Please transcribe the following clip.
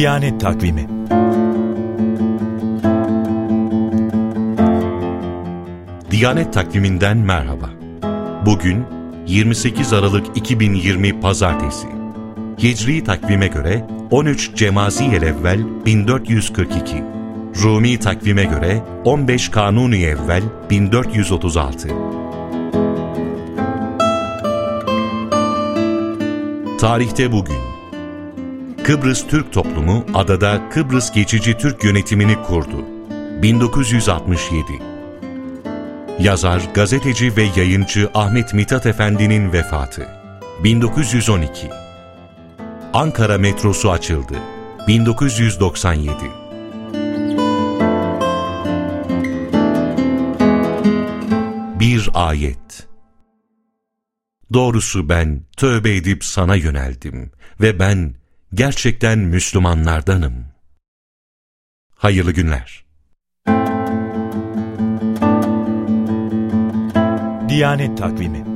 Diyanet Takvimi. Diyanet Takviminden merhaba. Bugün 28 Aralık 2020 Pazartesi. Hicri takvime göre 13 Cemaziyel-Evvel 1442. Rumi takvime göre 15 Kanuni-Evvel 1436. Tarihte bugün. Kıbrıs Türk toplumu adada Kıbrıs Geçici Türk yönetimini kurdu. 1967. Yazar, gazeteci ve yayıncı Ahmet Mithat Efendi'nin vefatı. 1912. Ankara metrosu açıldı. 1997. Bir ayet. Doğrusu ben tövbe edip sana yöneldim ve ben gerçekten Müslümanlardanım. Hayırlı günler. Diyanet Takvimi.